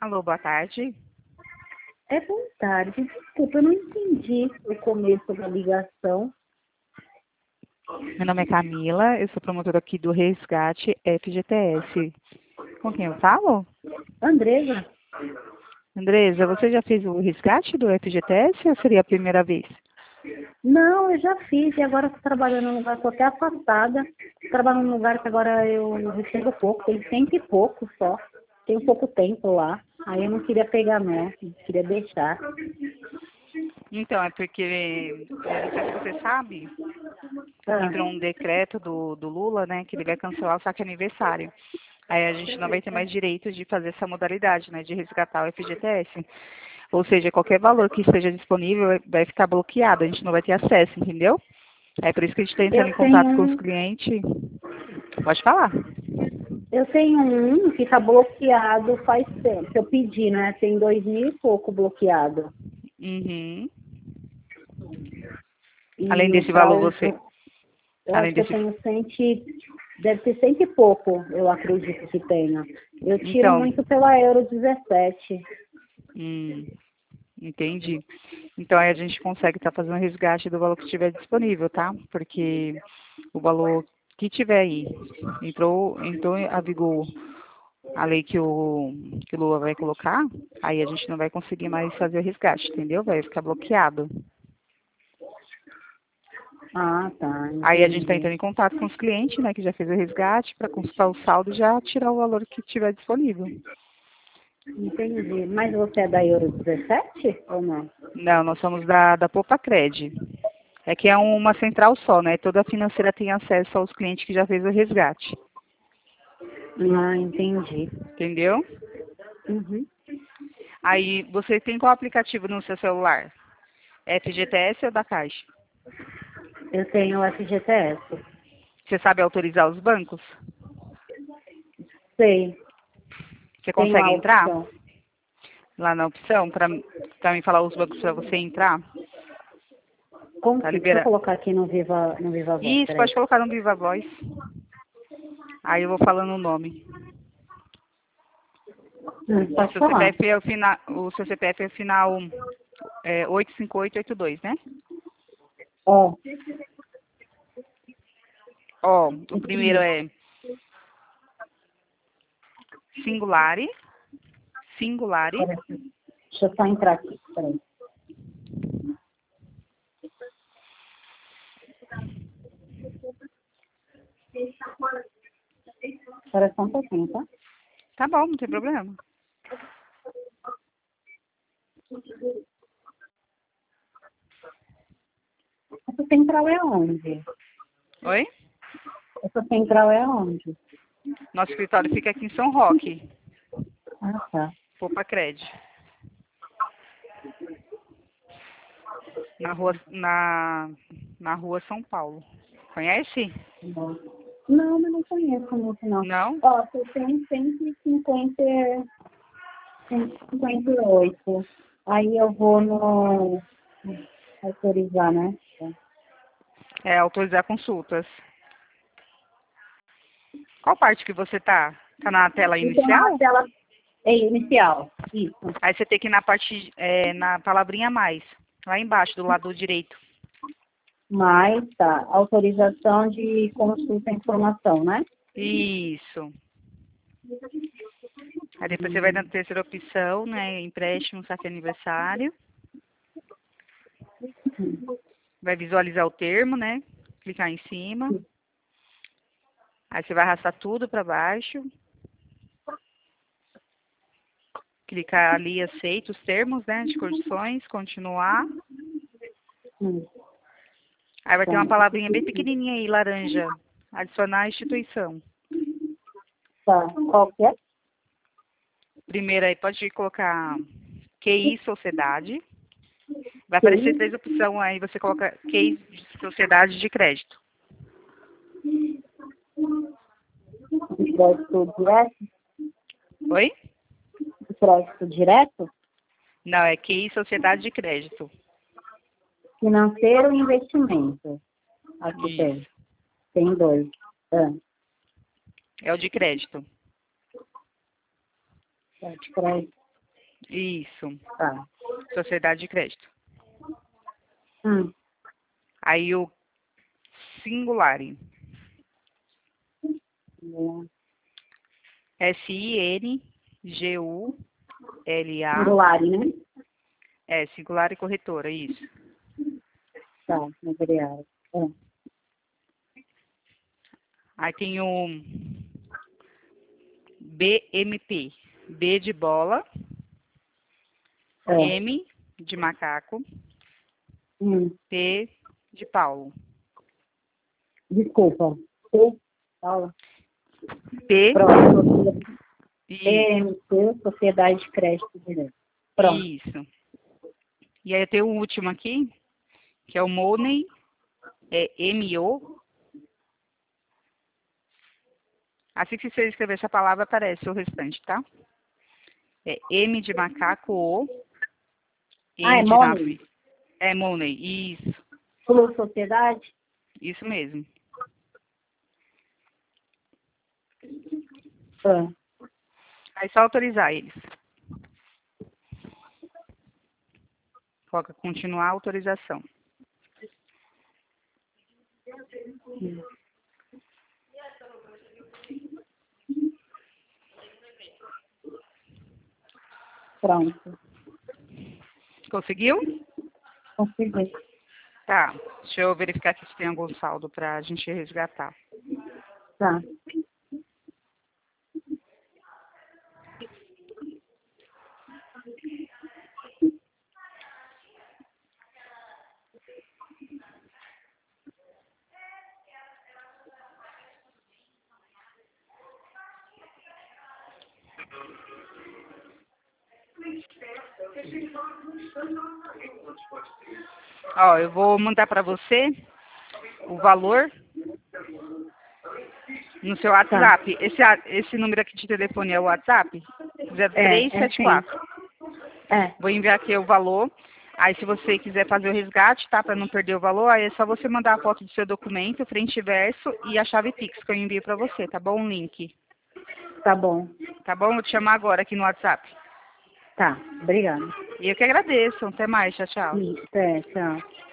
Alô, boa tarde. É boa tarde. Desculpa, eu não entendi o começo da ligação. Meu nome é Camila, eu sou promotora aqui do Resgate FGTS. Com quem eu falo? Andresa? Andresa, você já fez o resgate do FGTS ou seria a primeira vez? Não, eu já fiz e agora estou trabalhando num lugar, estou até afastada. Trabalho num lugar que agora eu recebo pouco, tem 100 e pouco só. Tenho pouco tempo lá. Aí eu não queria pegar não, queria deixar. Então, é porque, não sei se você sabe, Ah, entrou um decreto do Lula, né, que ele vai cancelar o saque aniversário. Aí a gente não vai ter mais direito de fazer essa modalidade, né, de resgatar o FGTS. Ou seja, qualquer valor que esteja disponível vai ficar bloqueado, a gente não vai ter acesso, entendeu? É por isso que a gente está entrando em eu tenho contato com os um, clientes. Pode falar. eu tenho um que está bloqueado faz tempo. Eu pedi, né? Tem 2 mil e pouco bloqueado. Uhum. Além E o desse valor, você. prazo, eu Além acho que eu desse. tenho deve ter 100 e pouco, eu acredito que tenha. Eu tiro Então, muito pela Euro 17. hum, entendi. Então aí a gente consegue estar fazendo o resgate do valor que estiver disponível, tá? Porque o valor que tiver aí, entrou a vigor a lei que o Lula vai colocar, aí a gente não vai conseguir mais fazer o resgate, entendeu? Vai ficar bloqueado. Ah, tá, Aí a gente está entendi. entrando em contato com os clientes, né, que já fez o resgate, para consultar o saldo e já tirar o valor que tiver disponível. Entendi. Mas você é da Euro 17 ou não? Não, nós somos da Popacred. É que é uma central só, né? Toda a financeira tem acesso aos clientes que já fez o resgate. Ah, entendi. Entendeu? Uhum. Aí você tem qual aplicativo no seu celular? FGTS ou da Caixa? Eu tenho o FGTS. Você sabe autorizar os bancos? Sei, Você tenho consegue a entrar opção. lá na opção para me falar os bancos para você entrar? Como Tá que? Deixa eu liberado. colocar aqui no Viva Voz, Isso, peraí. pode colocar no Viva Voz. Aí eu vou falando o nome. O Pode seu falar. CPF é o final 85882, né? Ó, Ó, o isso primeiro mesmo. é Singulari, Singulari, Peraí, deixa eu só entrar aqui, peraí. Espera só um pouquinho, tá? tá bom, não tem problema. Essa central é onde? Oi? Essa central é onde? Nosso escritório fica aqui em São Roque, Ah, tá. Popacred, na rua São Paulo. Conhece? Bom. Não, mas não conheço muito, não. Não? Ó, você tem 158. Aí eu vou no autorizar, né? É autorizar consultas. Qual parte que você tá? Tá na tela Eu tô na inicial? tela inicial. Isso. Aí você tem que ir na parte, na palavrinha mais, lá embaixo, do lado direito. Mas tá. Autorização de consulta e informação, né? Isso. Aí depois você vai na terceira opção, né? Empréstimo, saque aniversário. Vai visualizar o termo, né? Clicar em cima. Aí você vai arrastar tudo para baixo. Clicar ali, aceita os termos, né? De condições, continuar. Hum, Aí vai ter uma tá. palavrinha bem pequenininha aí, laranja. Adicionar a instituição. Tá. Qual que é? Primeiro aí pode colocar QI Sociedade. Vai aparecer QI? 3 opções aí, você coloca QI de Sociedade de Crédito. Crédito direto? Oi? Crédito direto? Não, é QI Sociedade de Crédito. Financeiro e investimento. Aqui tem. Isso. Tem dois. Ah, É o de crédito. tá, de crédito. Isso. Tá. Sociedade de crédito. Hum. Aí o Singulari. Singula. Singulari, né? Singulari Corretora, isso. Tá, imobiliário. Aí tem o BMP. B de bola, M de macaco, P de Paulo. Desculpa. P, Paula. P. Pronto. Isso. EMC, Sociedade de Crédito Direto. Pronto. Isso. E aí tem o último aqui, que é o Money, M-O. Assim que você escrever essa palavra, aparece o restante, tá? É M de macaco, O. É de Money? Money, isso. Plus Sociedade? Isso mesmo. Aí só autorizar eles. Coloca continuar a autorização. Pronto. Conseguiu? Consegui. Tá. Deixa eu verificar aqui se tem algum saldo pra gente resgatar. Tá. Ó, eu vou mandar pra você o valor no seu WhatsApp. Esse número aqui de telefone é o WhatsApp? 0374. Vou enviar aqui o valor. Aí, se você quiser fazer o resgate, tá? Para não perder o valor, aí é só você mandar a foto do seu documento, frente e verso, e a chave Pix que eu envio para você, tá bom? Um link. Tá bom. Tá bom? Vou te chamar agora aqui no WhatsApp. Tá. Obrigada. E eu que agradeço. Até mais. Tchau, tchau. Tchau.